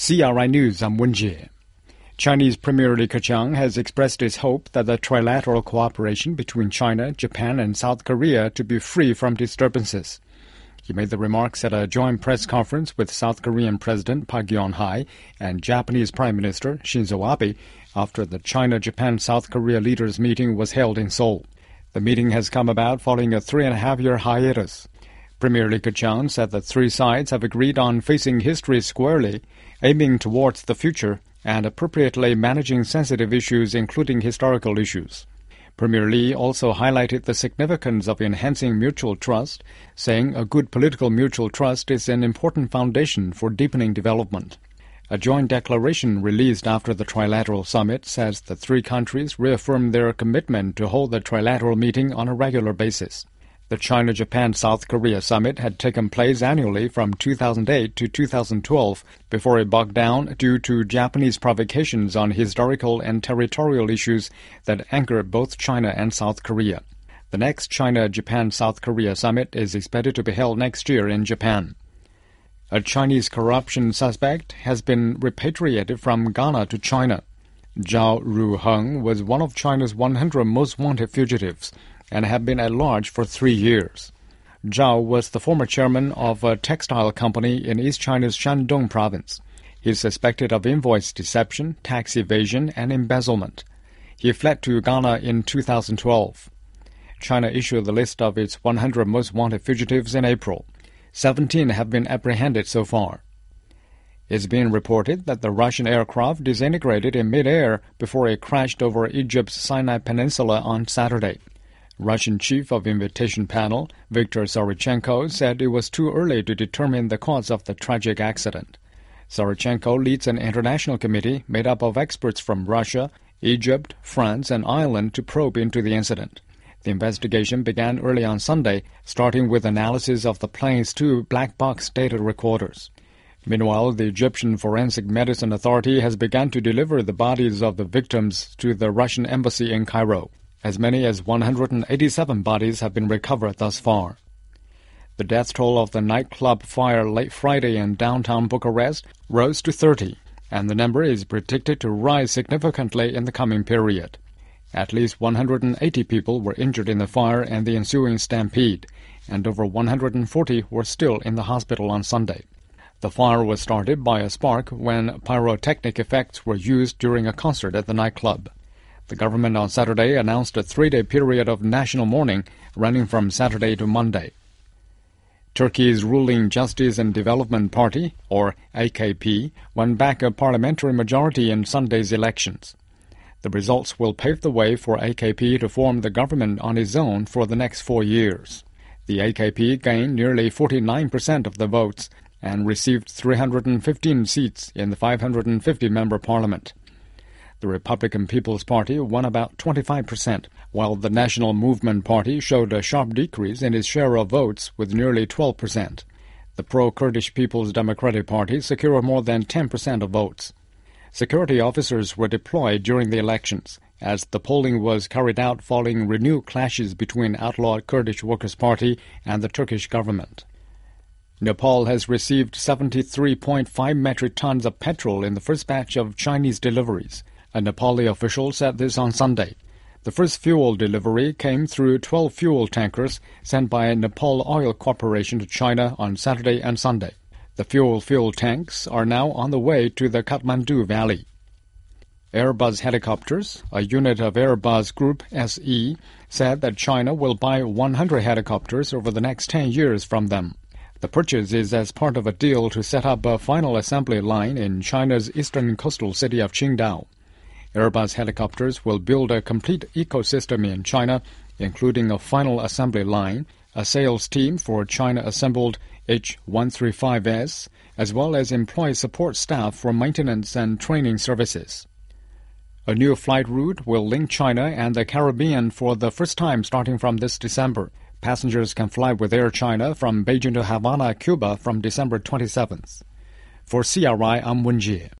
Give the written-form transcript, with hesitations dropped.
CRI News, I'm Wen Jie. Chinese Premier Li Keqiang has expressed his hope that the trilateral cooperation between China, Japan and South Korea to be free from disturbances. He made the remarks at a joint press conference with South Korean President Park Geun-hye and Japanese Prime Minister Shinzo Abe after the China-Japan-South Korea leaders' meeting was held in Seoul. The meeting has come about following a 3.5-year hiatus. Premier Li Keqiang said the three sides have agreed on facing history squarely, aiming towards the future, and appropriately managing sensitive issues including historical issues. Premier Li also highlighted the significance of enhancing mutual trust, saying a good political mutual trust is an important foundation for deepening development. A joint declaration released after the trilateral summit says the three countries reaffirmed their commitment to hold the trilateral meeting on a regular basis. The China-Japan-South Korea summit had taken place annually from 2008 to 2012 before it bogged down due to Japanese provocations on historical and territorial issues that anchor both China and South Korea. The next China-Japan-South Korea summit is expected to be held next year in Japan. A Chinese corruption suspect has been repatriated from Ghana to China. Zhao Ruheng was one of China's 100 most wanted fugitives and had been at large for 3 years. Zhao was the former chairman of a textile company in East China's Shandong province. He is suspected of invoice deception, tax evasion, and embezzlement. He fled to Ghana in 2012. China issued the list of its 100 most wanted fugitives in April. 17 have been apprehended so far. It's been reported that the Russian aircraft disintegrated in mid-air before it crashed over Egypt's Sinai Peninsula on Saturday. Russian chief of invitation panel, Viktor Zarychenko, said it was too early to determine the cause of the tragic accident. Zarychenko leads an international committee made up of experts from Russia, Egypt, France, and Ireland to probe into the incident. The investigation began early on Sunday, starting with analysis of the plane's 2 black box data recorders. Meanwhile, the Egyptian Forensic Medicine Authority has begun to deliver the bodies of the victims to the Russian embassy in Cairo. As many as 187 bodies have been recovered thus far. The death toll of the nightclub fire late Friday in downtown Bucharest rose to 30, and the number is predicted to rise significantly in the coming period. At least 180 people were injured in the fire and the ensuing stampede, and over 140 were still in the hospital on Sunday. The fire was started by a spark when pyrotechnic effects were used during a concert at the nightclub. The government on Saturday announced a 3-day period of national mourning running from Saturday to Monday. Turkey's ruling Justice and Development Party, or AKP, won back a parliamentary majority in Sunday's elections. The results will pave the way for AKP to form the government on its own for the next 4 years. The AKP gained nearly 49% of the votes and received 315 seats in the 550-member parliament. The Republican People's Party won about 25%, while the National Movement Party showed a sharp decrease in its share of votes with nearly 12%. The pro-Kurdish People's Democratic Party secured more than 10% of votes. Security officers were deployed during the elections, as the polling was carried out following renewed clashes between outlawed Kurdish Workers' Party and the Turkish government. Nepal has received 73.5 metric tons of petrol in the first batch of Chinese deliveries. A Nepali official said this on Sunday. The first fuel delivery came through 12 fuel tankers sent by Nepal Oil Corporation to China on Saturday and Sunday. The fuel tanks are now on the way to the Kathmandu Valley. Airbus Helicopters, a unit of Airbus Group SE, said that China will buy 100 helicopters over the next 10 years from them. The purchase is as part of a deal to set up a final assembly line in China's eastern coastal city of Qingdao. Airbus Helicopters will build a complete ecosystem in China, including a final assembly line, a sales team for China-assembled H-135S, as well as employ support staff for maintenance and training services. A new flight route will link China and the Caribbean for the first time starting from this December. Passengers can fly with Air China from Beijing to Havana, Cuba from December 27th. For CRI, I'm Wen Jie.